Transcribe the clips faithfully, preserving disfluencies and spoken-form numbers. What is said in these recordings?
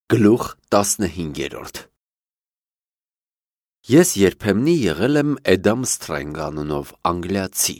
Գլուխ տասնհինգերորդ Ես երբեմնի եղել եմ Էդամ Սթրենգ անունով անգլիացի։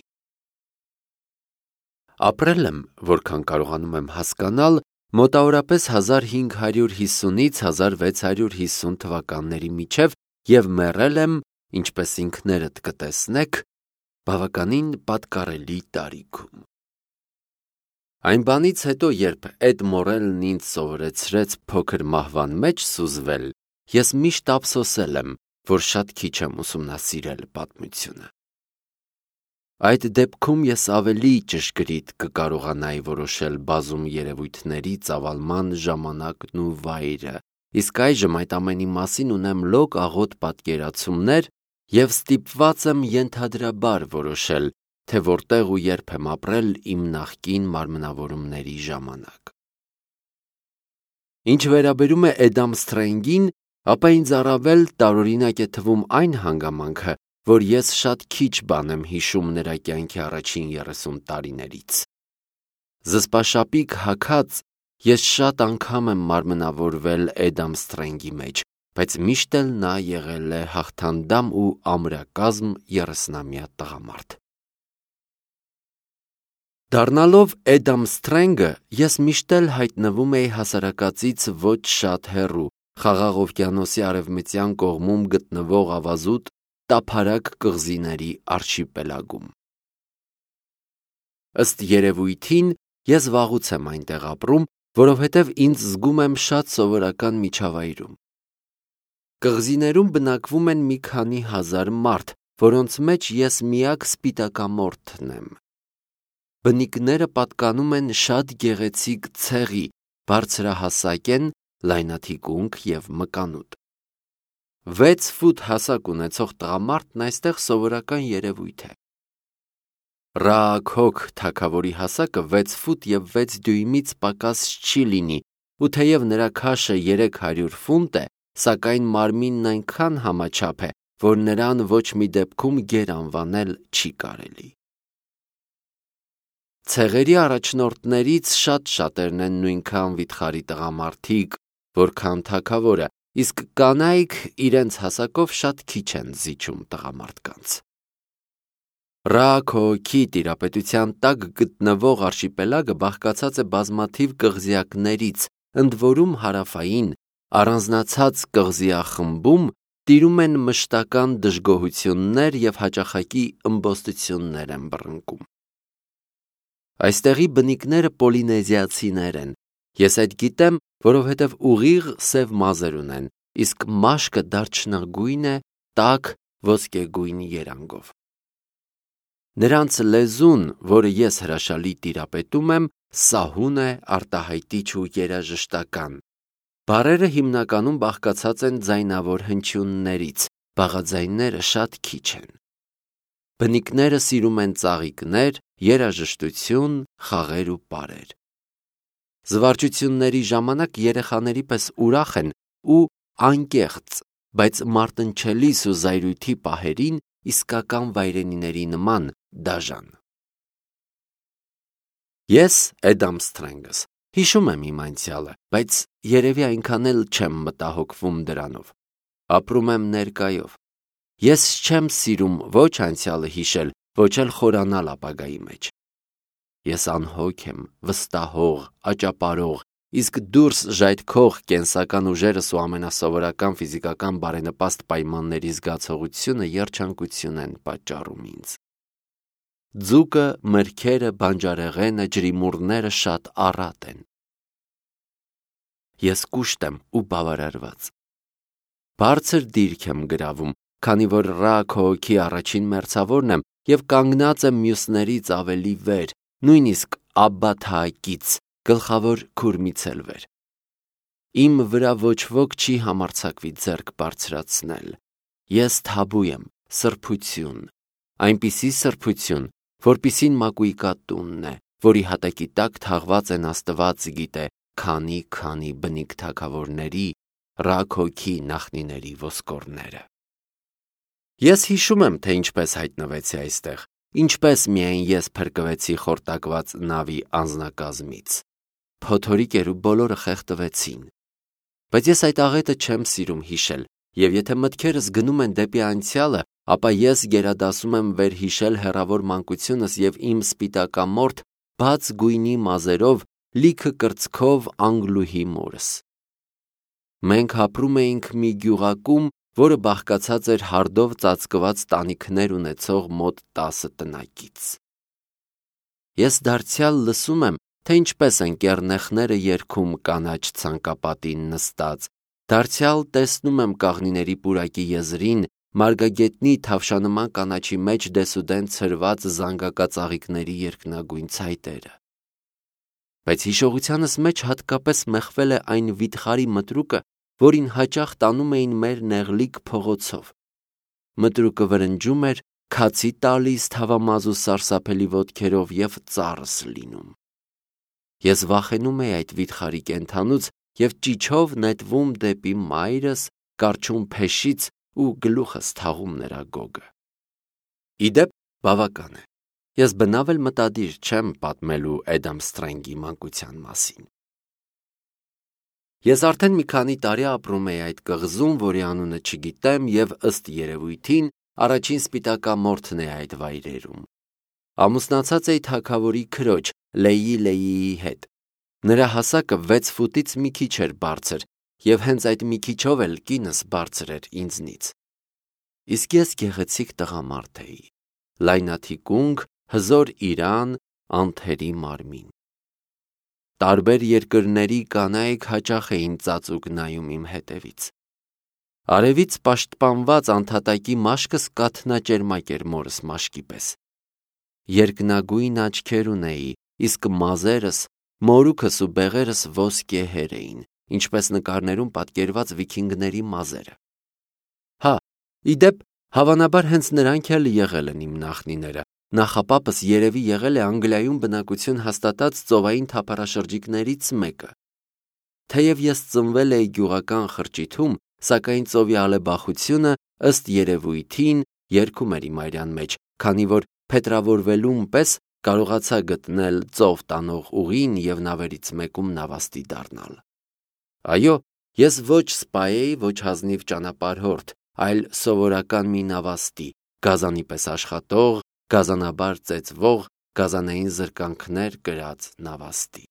Ապրել եմ, որքան կարողանում եմ հասկանալ, մոտավորապես հազար հինգ հարյուր հիսունից հազար վեց հարյուր հիսուն թվականների միջև և մեռել եմ, ինչպես ինքներդ կտեսնեք, բավականին պատկառելի տարիքում։ Այն բանից հետո, երբ Էդ Մորելն ինձ սովորեցրեց փոքր մահվան մեջ սուզվել, ես միշտ ափսոսել եմ, որ շատ քիչ եմ ուսումնասիրել պատմությունը։ Այդ դեպքում ես ավելի ճշգրիտ կկարողանայի որոշել բազում երևույթների ծավալման ժամանակն ու վայրը, իսկ այժմ այդ ամենի մասին ունեմ լոկ աղոտ պատկերացումներ և ստիպված եմ ենթադրաբար որոշել, թե որտեղ ու երբ եմ ապրել իմ նախկին մարմնավորումների ժամանակ։ Ինչ վերաբերում է Էդամ Սթրենգին, ապա ինձ առավել տարօրինակ է թվում այն հանգամանքը, որ ես շատ քիչ բան եմ հիշում նրա կյանքի առաջին երեսուն տարիներից։ Զսպաշապիկ հագած ես շատ անգամ եմ մարմնավորվել Էդամ Սթրենգի մեջ, բայց միշտ էլ նա եղել է հաղթանդամ ու ամրակազմ երեսնամյա տղամարդ։ Դառնալով Էդամ Սթրենգը, ես միշտ էլ հայտնվում էի հասարակածից ոչ շատ հեռու, Խաղաղ օվկիանոսի արևմտյան կողմում գտնվող ավազուտ տափարակ կղզիների արշիպելագում։ Ըստ երևույթին, ես վաղուց եմ այնտեղ ապրում, որովհետև ինձ զգում եմ շատ սովորական միջավայրում։ Կղզիներում բնակվում են մի քանի հազար մարդ, որոնց մեջ ես միակ սպիտակամորթն եմ։ Բնիկները պատկանում են շատ գեղեցիկ ցեղի, բարձրահասակ են, լայնաթիկունք և մկանուտ։ Վեց ֆուտ հասակ ունեցող տղամարդն այստեղ սովորական երևույթ է։ Ռաաքոք թագավորի հասակը վեց ֆուտ և վեց դյույմից պակաս չի լինի, ու թեև նրա քաշը երեք հարյուր ֆունտ է, սակայն մարմինն այնքան համաչափ է, որ նրան ոչ մի դեպքում գեր անվանել չի կարելի։ Ցեղերի առաջնորդներից շատ շատերն են նույնքան վիթխարի տղամարդիկ, որքան թագավորը, իսկ կանայք իրենց հասակով շատ քիչ են զիջում տղամարդկանց։ Ռաաքոքի տիրապետության տակ գտնվող արշիպելագը բաղկացած է բազմաթիվ կղզիակներից, ընդ որում հարավային, առանձնացած կղզիախմբում տիրում են մշտական դժգոհություններ և հաճախակի ըմբոստություններ են բռնկում։ Այստեղի բնիկները պոլինեզիացիներ են, ես այդ գիտեմ, որովհետև ուղիղ սև մազեր ունեն, իսկ մաշկը դարչնագույն է, տաք ոսկեգույն երանգով։ Նրանց լեզուն, որը ես հրաշալի տիրապետում եմ, սահուն է, արտահայտիչ ու երաժշտական։ Բառերը հիմնականում բաղկացած են ձայնավոր հնչյուններից, բաղաձայնները շատ քիչ են։ Բնիկները սիրում են ծաղիկներ, երաժշտություն, խաղեր ու պարեր։ Զվարճությունների ժամանակ երեխաների պես ուրախ են ու անկեղծ, բայց մարտնչելիս ու զայրույթի պահերին իսկական վայրենիների նման դաժան։ Ես Էդամ Սթրենգս հիշում եմ իմ անցյալը, բայց երևի այնքան էլ չեմ մտահոգվում դրանով։ Ապրում եմ ներկայով։ Ես չեմ սիրում ոչ անցյալը հիշել, ոչ էլ խորանալ ապագայի մեջ։ Ես անհոգ եմ, վստահող, աճապարող, իսկ դուրս ժայթքող կենսական ուժերս ու ամենասովորական ֆիզիկական բարենպաստ պայմանների զգացողությունը երջանկություն են պատճառում ինձ։ Ձուկը, մրգերը, բանջարեղենը, ջրիմուռները շատ առատ են։ Ես կուշտ եմ ու բավարարված։ Բարձր դիրք եմ գրավում, քանի որ Ռաաքոքի առաջին մերձավորն եմ և կանգնած եմ մյուսներից ավելի վեր, նույնիսկ Աբբաթաակից, գլխավոր քուրմից էլ վեր։ Իմ վրա ոչ ոք չի համարձակվի ձեռք բարձրացնել։ Ես թաբու եմ, սրբություն, այնպիսի սրբություն, որպիսին մակույկատունն է, որի հատակի տակ թաղված են Աստված գիտե քանի-քանի բնիկ թագավորների, Ռաաքոքի նախնիների ոսկորները։ Ես հիշում եմ, թե ինչպես հայտնվեցի այստեղ, ինչպես միայն ես փրկվեցի խորտակված նավի անձնակազմից։ Փոթորիկ էր ու բոլորը խեղդվեցին։ Բայց ես այդ աղետը չեմ սիրում հիշել, եւ եթե մտքերս գնում են դեպի անցյալը, ապա ես գերադասում եմ վերհիշել հեռավոր մանկությունս եւ իմ սպիտակամորթ բաց գույնի մազերով, լիքը կրծքով Անգլուհի մորս։ Մենք ապրում էինք մի գյուղակում, որը բաղկացած էր հարդով ծածկված տանիքներ ունեցող մոտ տասը տնակից։ Ես դարձյալ լսում եմ, թե ինչպես են կեռնեխները երգում կանաչ ցանկապատին նստած, դարձյալ տեսնում եմ կաղնիների պուրակի եզրին մարգագետնի թավշանման կանաչի մեջ դեսուդեն ցրված զանգակածաղիկների երկնագույն ցայտերը։ Բայց հիշողությանս մեջ հատկապես մեխվել է այն վիթխարի մտրուկը, որին հաճախ տանում էին մեր նեղլիկ փողոցով։ Մտրուկը վրնջում էր, քացի տալիս թավամազ ու սարսափելի ոտքերով եւ ծառս լինում։ Ես վախենում էի այդ վիթխարի կենդանուց եւ ճիչով նետվում դեպի մայրս, կարճում փեշից ու գլուխս թաղում նրա գոգը։ Իդեպ բավական է։ Ես բնավ էլ մտադիր չեմ պատմելու Էդամ Սթրենգի մանկության մասին։ Ես արդեն մի քանի տարի ապրում էի այդ կղզում, որի անունը չգիտեմ, եւ ըստ երևույթին առաջին սպիտակամորթն է այդ վայրերում։ Ամուսնացած էի թագավորի քրոջ Լեյի Լեյիի հետ։ Նրա հասակը վեց ֆուտից մի քիչ էր բարձր, եւ հենց այդ մի քիչով էլ կինս բարձր էր ինձնից։ Իսկ ես գեղեցիկ տղամարդ էի, լայնաթիկունք, հզոր իրան, անթերի մարմին։ Տարբեր երկրների կանայք հաճախ էին ծածուկ նայում իմ հետևից։ Արևից պաշտպանված անթատակի մաշկս կաթնաճերմակ էր մորս մաշկի պես։ Երկնագույն աչքեր ունեի, իսկ մազերս, մորուքս ու բեղերս ոսկեհեր էին, ինչպես նկարներում պատկերված վիկինգների մազերը։ Հա, իդեպ, հավանաբար հենց նրանք էլ եղել են իմ նախնիները։ Նախապապս երևի եղել է Անգլիայում բնակություն հաստատած ծովային թափառաշրջիկներից մեկը։ Թեև ես ծնվել էի գյուղական խրճիթում, սակայն ծովի ալեբախությունը ըստ երևույթին երգում էր իմ արյան մեջ, քանի որ փետրավորվելուն պես կարողացա գտնել ծով տանող ուղին եւ նավերից մեկում նավաստի դառնալ։ Այո, ես ոչ սպա էի, ոչ ազնիվ ճանապարհորդ, այլ սովորական մի նավաստի, գազանի պես աշխատող, գազանաբար ծեծվող, գազանային զրկանքներ կրած նավաստի։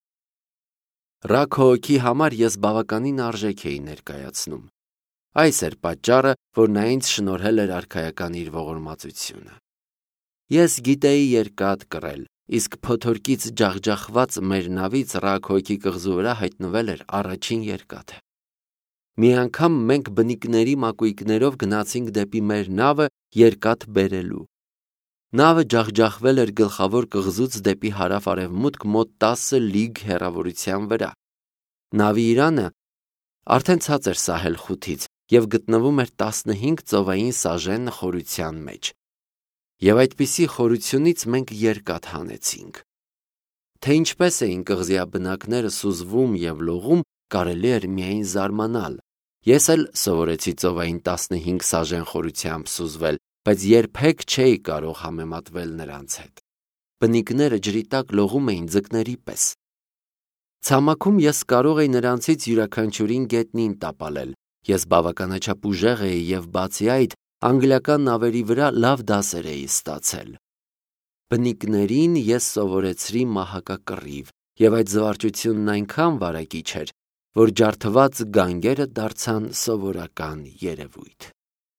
Ռակ հոգի համար ես բավականին արժեք էի ներկայացնում։ Այս էր պատճառը, որ նա ինձ շնորհել էր արքայական իր ողորմածությունը։ Ես գիտեի երկաթ կռել, իսկ փոթորկից ջախջախված մեր նավից Ռակ հոգի կղզու վրա հայտնվել էր առաջին երկաթը։ Մի անգամ մենք բնիկների մակույկներով գնացինք դեպի մեր նավը երկաթ բերելու։ Նավը ջախջախվել էր գլխավոր կղզուց դեպի հարավ-արևմուտք մոտ տասը լիգ հեռավորության վրա։ Նավի իրանը արդեն ցած էր սահել խութից եւ գտնվում էր տասնհինգ ծովային սաժեն խորության մեջ։ Եվ այդպիսի խորությունից մենք երկաթ հանեցինք։ Թե ինչպես էին կղզիաբնակները սուզվում եւ լողում, կարելի էր միայն զարմանալ։ Ես էլ սովորեցի ծովային տասնհինգ սաժեն խորությամբ սուզվել, բայց երբեք չէի կարող համեմատվել նրանց հետ։ Բնիկները ջրի տակ լողում էին ձկների պես։ Ցամաքում ես կարող էի նրանցից յուրաքանչյուրին գետնին տապալել։ Ես բավականաչափ ուժեղ էի եւ բացի այդ, անգլիական նավերի վրա լավ դասեր էի ստացել։ Բնիկներին ես սովորեցրի մահակակռիվ, եւ այդ զվարճությունն այնքան վարակիչ էր, որ ջարդված գանգերը դարձան սովորական երևույթ։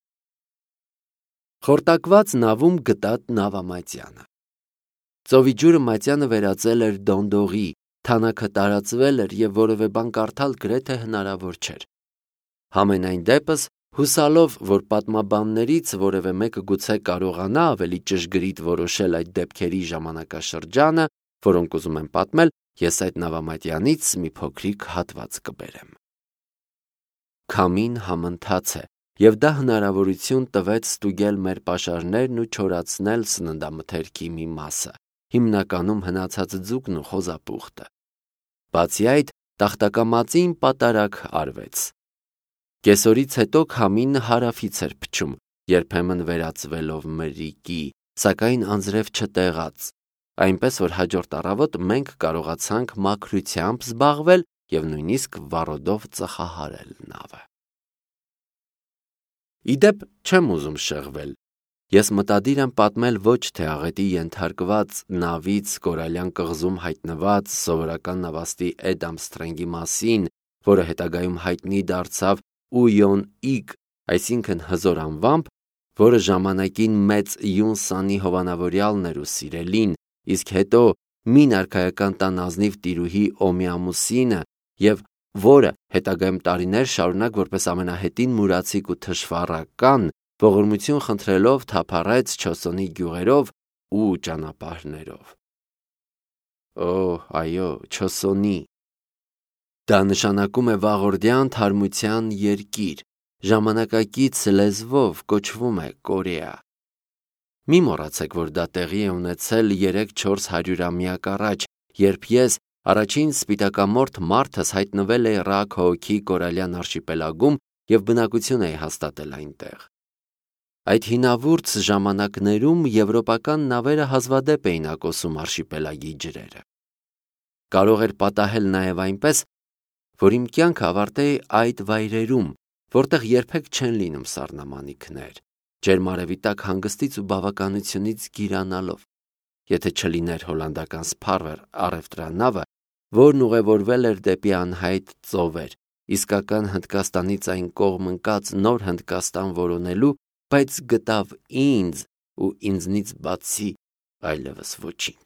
Խորտակված նավում գտած նավամատյանը։ Ծովի ջուրը մատյանը վերածել էր դոնդողի, թանաքը տարածվել էր եւ որևէ բան կարդալ գրեթե հնարավոր չէր։ Համենայն դեպս, հուսալով, որ պատմաբաններից որևէ մեկը գուցե կարողանա ավելի ճշգրիտ որոշել այդ դեպքերի ժամանակաշրջանը, որոնք ուզում եմ պատմել, ես այդ նավամատյանից մի փոքրիկ հատված կբերեմ։ Քամին համընթաց է, եւ դա հնարավորություն տվեց ստուգել մեր պաշարներն ու չորացնել սննդամթերքի մի մասը, հիմնականում հնացած ձուկն ու խոզապուխտը։ Բացի այդ, տախտակամածին պատարակ արվեց։ Կեսօրից հետո քամինը հարավից էր փչում, երբեմն վերածվելով մրրիկի, սակայն անձրև չտեղած, այնպես որ հաջորդ առավոտ մենք կարողացանք մաքրությամբ զբաղվել և նույնիսկ վառոդով ծխահարել նավը։ Իդեպ չեմ ուզում շեղվել, ես մտադիր եմ պատմել ոչ թե աղետի ենթարկված նավից Կորալյան կղզում հայտնված սովորական նավաստի Էդ Ամսթրենգի մասին, որը հետագայում հայտնի դարձավ Ույոն-Իգ, այսինքն հզոր անվամբ, որը ժամանակին մեծ Յունսանի հովանավորյալն էր ու սիրելին, իսկ հետո Մին արքայական տան ազնիվ տիրուհի Օմիամուսինը, և որը հետագայում տարիներ շարունակ որպես ամենահետին մուրացիկ ու թշվառական ողորմություն խնդրելով թափառեց Չոսոնի գյուղերով ու ճանապարհներով։ Օ, այո, Չոսոնի։ Դա նշանակում է վաղորդյան թարմության երկիր, ժամանակակից լեզվով կոչվում է Կորեա։ Մի մոռացեք, որ դա տեղի է ունեցել երեք-չորս հարյուրամյակ առաջ, երբ ես առաջին սպիտակամորթ մարդս հայտնվել էի Ռաքհոքի Կորալյան արշիպելագում և բնակություն էի հաստատել այնտեղ։ Այդ հինավուրց ժամանակներում եվրոպական նավերը հազվադեպ էին ակոսում արշիպելագի ջրերը։ Կարող էր պատահել նաև այնպես, որ իմ կյանքը ավարտեի այդ վայրերում, որտեղ երբեք չեն լինում սառնամանիքներ, ջերմ արևի տակ հանգստից ու բավականությունից գիրանալով, եթե չլիներ հոլանդական Սփարվեր առևտրանավը, որն ուղևորվել էր դեպի անհայտ ծովեր, իսկական Հնդկաստանից այն կողմ ընկած նոր Հնդկաստան որոնելու, բայց գտավ ինձ ու ինձնից բացի այլևս ոչինչ։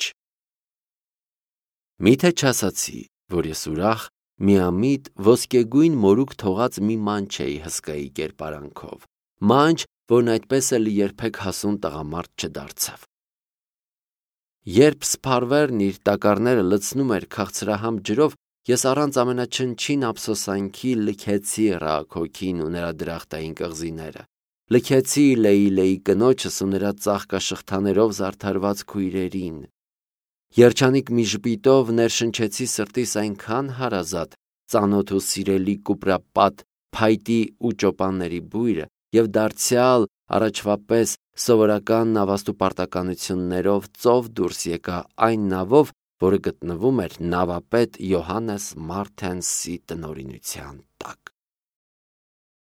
Միթե չասացի, որ ես ուրախ, միամիտ, ոսկեգույն մորուք թողած մի մանչ էի հսկայի կերպարանքով, մանչ, որն այդպես էլ երբեք հասուն տղամարդ չդարձավ։ Երբ Սփարվերն իր տակառները լցնում էր քաղցրահամ ջրով, ես առանց ամենաչնչին ափսոսանքի լքեցի Ռաքհոքին ու նրա դրախտային կղզիները, լքեցի Լեյլեի կնոջս ու նրա ծաղկաշղթաներով զարդարված քույրերին, երջանիկ մի ժպիտով ներշնչեցի սրտիս այնքան հարազատ, ծանոթ ու սիրելի կուպրապատ փայտի ու ճոպանների բույրը և դարձյալ առաջվա պես սովորական նավաստու պարտականություններով ծով դուրս եկա այն նավով, որը գտնվում էր նավապետ Յոհաննես Մարթենսի տնօրինության տակ։